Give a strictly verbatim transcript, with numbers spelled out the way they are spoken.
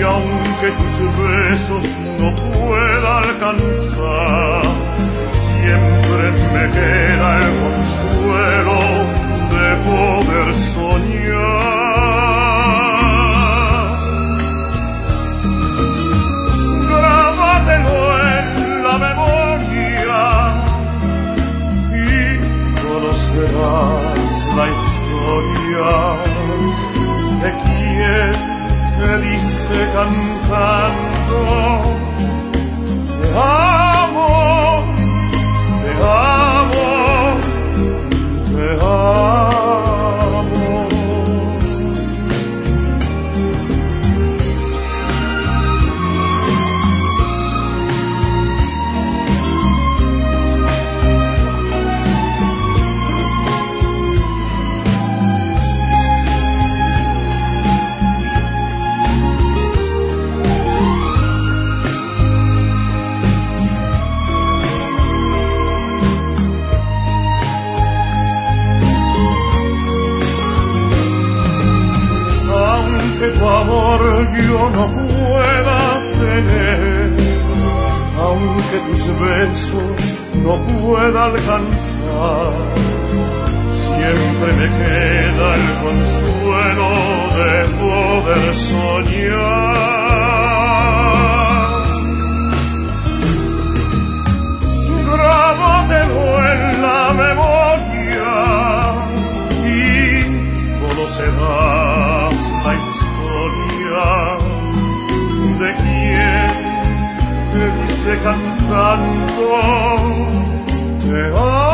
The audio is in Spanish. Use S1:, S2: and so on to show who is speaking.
S1: aunque tus besos no pueda alcanzar, siempre me queda el consuelo de poder soñar. Grábatelo en la memoria y conocerás la historia de quien te dice cantando: te amo, te amo, te amo. Tu amor yo no pueda tener, aunque tus besos no pueda alcanzar, siempre me queda el consuelo de poder soñar. Grábatelo en la memoria y conocerás la historia de quien te dice cantando: te amo.